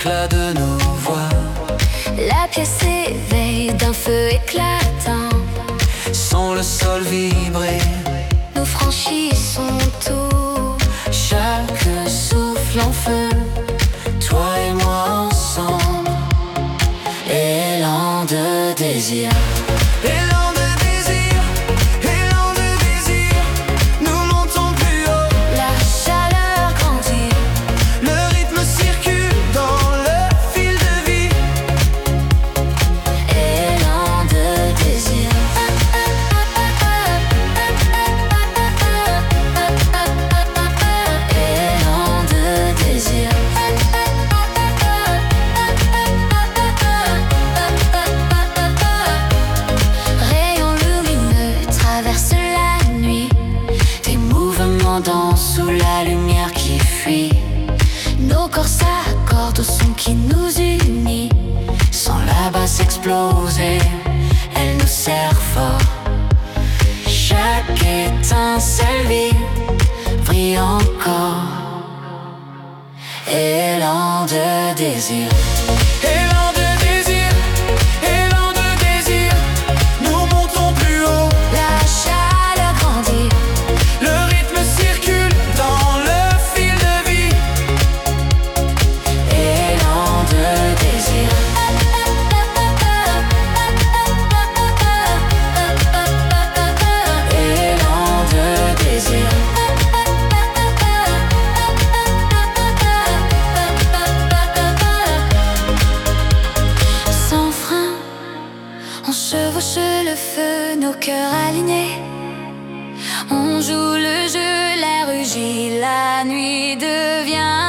l'éclat de nos voix. La pièce s'éveille d'un feu éclatant. Sans le sol vibrer, nous franchissons tout. Chaque souffle en feu, toi et moi ensemble. Élan de désir. Élan de désir, élan de désir. Nous montons plus haut. La chaleur grandit. Le rythme circule dans le fil de vie. Élan de désir. Élan de désir. Rayon lumineux traverse la nuit. Des mouvements dansent sous la lumière qui fuit. Nos corps s'accordent au son qui nous unit. Sans la basse exploser, elle nous serre fort. Chaque étincelle vive brille encore. Élan de désir. Élan de désir, élan de désir. Nous montons plus haut. La chaleur grandit. Le rythme circule dans le fil de vie. Élan de désir. Élan de désir. Sans frein, on chevauche le feu, nos cœurs alignés. On joue le jeu, la rugie, la nuit devient